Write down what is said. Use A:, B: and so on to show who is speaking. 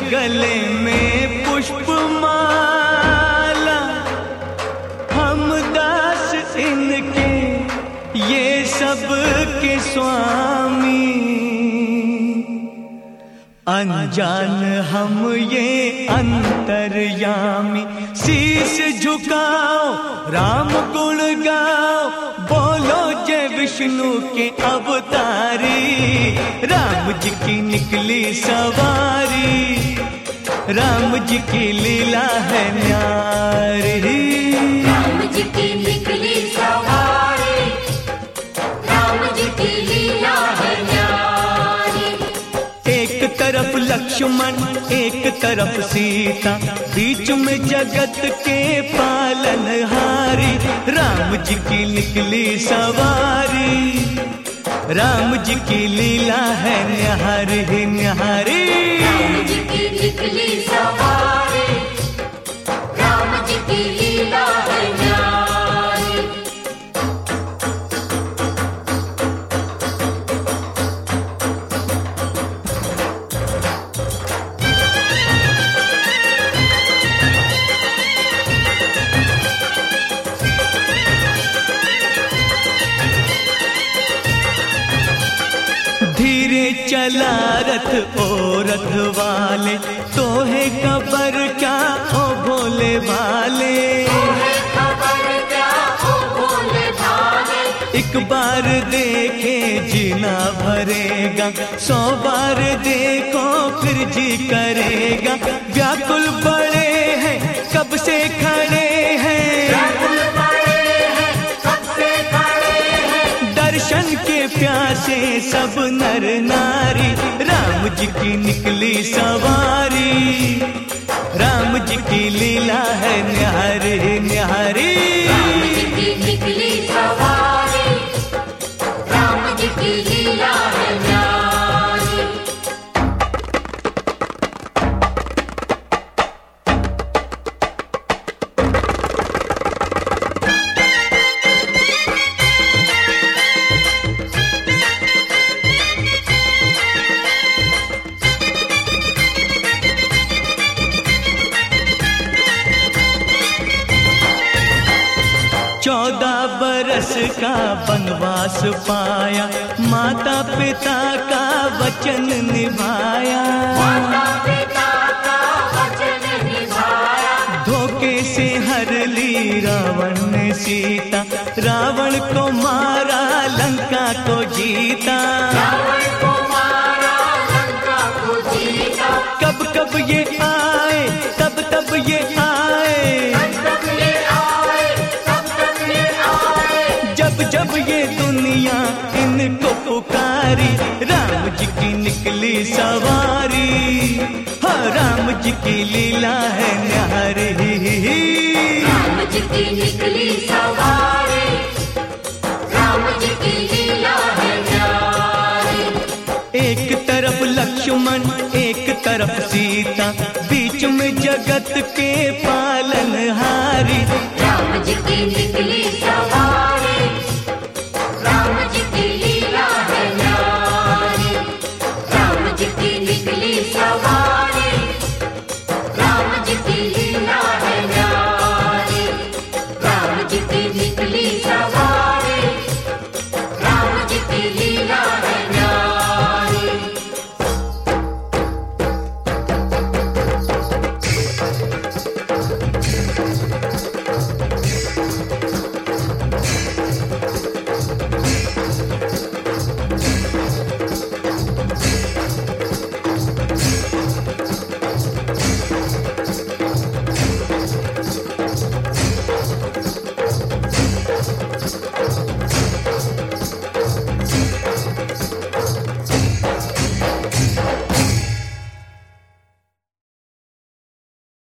A: गले में पुष्पमाला, हम दास इनके ये सब के स्वामी। अनजान हम ये अंतर्यामी, शीश झुकाओ राम गुण गाओ, बोलो जय विष्णु के अवतारी। राम जी की निकली सवारी, राम जी की लीला है न्यारी।
B: राम जी की निकली सवारी, राम जी की लीला है न्यारी।
A: एक तरफ लक्ष्मण एक तरफ सीता, बीच में जगत के पालनहारी। राम जी की निकली सवारी, राम जी की लीला है न्यारी न्यारी।
B: राम जी की निकली सवारी, राम जी की लीला है न्यारी।
A: धीरे चला रथ ओ रथ वाले, तो है खबर क्या ओ भोले भाले। एक बार देखे जीना भरेगा, 100 बार देखो फिर जी करेगा। व्याकुल बड़े हैं कब से खड़े हैं, दर्शन के प्यासे सब नर नारी। राम जी की निकली सवारी, राम जी की लीला है न्यारी न्यारी।
B: राम जी की निकली सवारी, राम जी की लीला है न्यारी।
A: चौदह बरस का वनवास पाया, माता पिता का वचन निभाया।
B: माता पिता का वचन निभाया,
A: धोखे से हर ली रावण ने सीता, रावण को मारा लंका को जीता।
B: रावण को मारा लंका को जीता।
A: कब कब ये आए तब तब ये आए,
B: तब ये आए, तब ये आए।
A: जब जब ये दुनिया इनको पुकारी। राम जी की निकली सवारी, हाँ राम जी की लीला है न्यारी।
B: राम जी की निकली सवारी, राम जी की लीला है न्यारी।
A: एक तरफ लक्ष्मण एक तरफ सीता, बीच में जगत के पालनहारी।
B: राम जी की निकली सवारी, राम जी की लीला है न्यारी। राम जी की निकली सवारी, राम जी की लीला है न्यारी। राम जी की निकली सवारी।